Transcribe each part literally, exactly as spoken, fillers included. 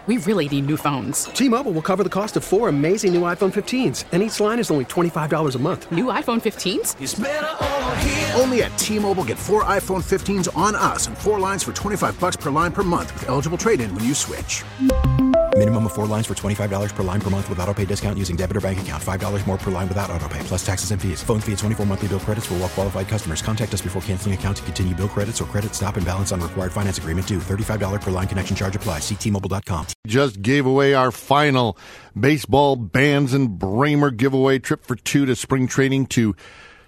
We really need new phones. T-Mobile will cover the cost of four amazing new iPhone fifteens, and each line is only twenty-five dollars a month. New iPhone fifteens? It's better over here. Only at T-Mobile, get four iPhone fifteens on us and four lines for twenty-five dollars per line per month with eligible trade-in when you switch. Minimum of four lines for twenty-five dollars per line per month with autopay discount using debit or bank account. five dollars more per line without autopay, plus taxes and fees. Phone fee at twenty-four monthly bill credits for well-qualified customers. Contact us before canceling account to continue bill credits or credit stop and balance on required finance agreement due. thirty-five dollars per line connection charge applies. See T Mobile dot com. Just gave away our final baseball bands and Bramer giveaway trip for two to spring training to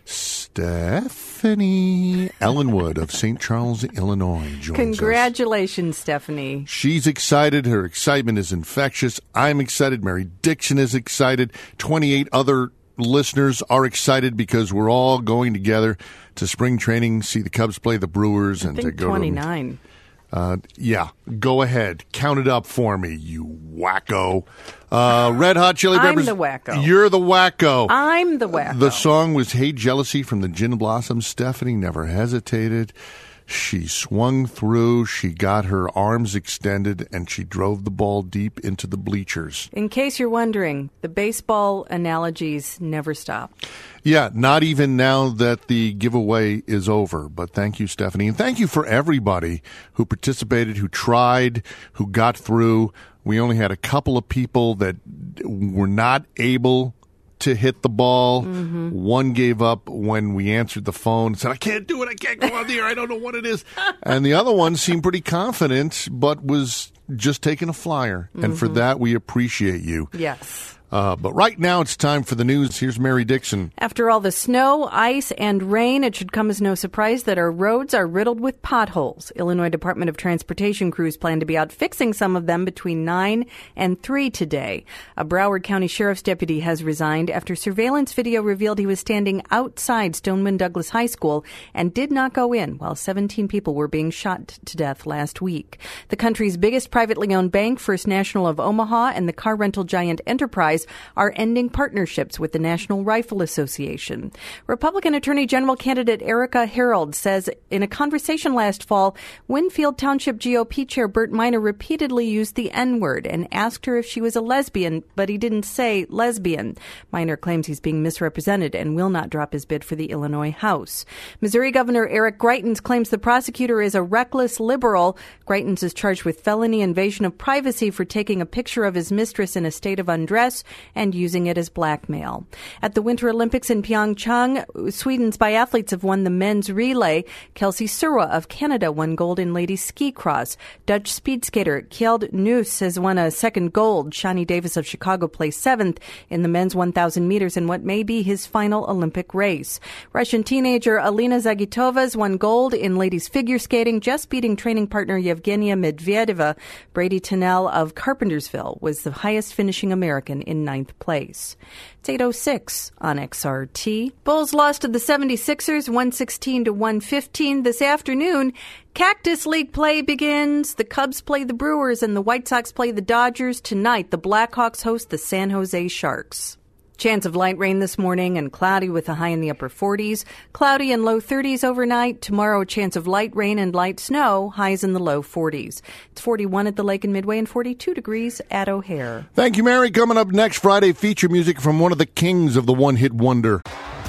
Stephanie Ellenwood of Saint Charles, Illinois. Joins Congratulations, us. Stephanie. She's excited. Her excitement is infectious. I'm excited. Mary Dixon is excited. twenty-eight other listeners are excited because we're all going together to spring training, see the Cubs play the Brewers, I and think to go twenty-nine. To, uh, yeah, go ahead. Count it up for me, you wacko. Uh, Red Hot Chili Peppers. I'm the wacko. You're the wacko. I'm the wacko. The song was Hey Jealousy from the Gin Blossoms. Stephanie never hesitated. She swung through, she got her arms extended, and she drove the ball deep into the bleachers. In case you're wondering, the baseball analogies never stop. Yeah, not even now that the giveaway is over. But thank you, Stephanie. And thank you for everybody who participated, who tried, who got through. We only had a couple of people that were not able to hit the ball. Mm-hmm. One gave up when we answered the phone and said, I can't do it. I can't go on the air. I don't know what it is. And the other one seemed pretty confident, but was just taking a flyer. Mm-hmm. And for that, we appreciate you. Yes. Uh, but right now it's time for the news. Here's Mary Dixon. After all the snow, ice, and rain, it should come as no surprise that our roads are riddled with potholes. Illinois Department of Transportation crews plan to be out fixing some of them between nine and three today. A Broward County Sheriff's deputy has resigned after surveillance video revealed he was standing outside Stoneman Douglas High School and did not go in while seventeen people were being shot to death last week. The country's biggest privately owned bank, First National of Omaha, and the car rental giant Enterprise are ending partnerships with the National Rifle Association. Republican Attorney General candidate Erica Harold says in a conversation last fall, Winfield Township G O P Chair Burt Minor repeatedly used the N-word and asked her if she was a lesbian, but he didn't say lesbian. Minor claims he's being misrepresented and will not drop his bid for the Illinois House. Missouri Governor Eric Greitens claims the prosecutor is a reckless liberal. Greitens is charged with felony invasion of privacy for taking a picture of his mistress in a state of undress and using it as blackmail. At the Winter Olympics in Pyeongchang, Sweden's biathletes have won the men's relay. Kelsey Surwa of Canada won gold in ladies ski cross. Dutch speed skater Kjeld Nuis has won a second gold. Shani Davis of Chicago placed seventh in the men's one thousand meters in what may be his final Olympic race. Russian teenager Alina Zagitova has won gold in ladies figure skating, just beating training partner Yevgenia Medvedeva. Brady Tennell of Carpentersville was the highest finishing American in ninth place. It's eight oh six on X R T. Bulls lost to the seventy-sixers one sixteen to one fifteen this afternoon. Cactus League play begins. The Cubs play the Brewers and the White Sox play the Dodgers. Tonight, the Blackhawks host the San Jose Sharks. Chance of light rain this morning and cloudy with a high in the upper forties. Cloudy and low thirties overnight. Tomorrow, a chance of light rain and light snow. Highs in the low forties. It's forty-one at the lake in Midway and forty-two degrees at O'Hare. Thank you, Mary. Coming up next Friday, feature music from one of the kings of the one-hit wonder.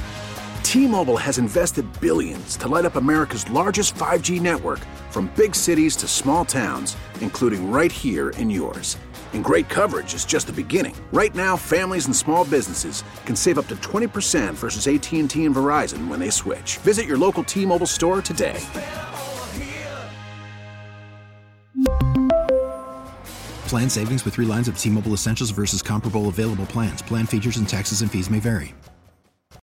T-Mobile has invested billions to light up America's largest five G network, from big cities to small towns, including right here in yours. And great coverage is just the beginning. Right now, families and small businesses can save up to twenty percent versus A T and T and Verizon when they switch. Visit your local T-Mobile store today. Plan savings with three lines of T-Mobile Essentials versus comparable available plans. Plan features and taxes and fees may vary.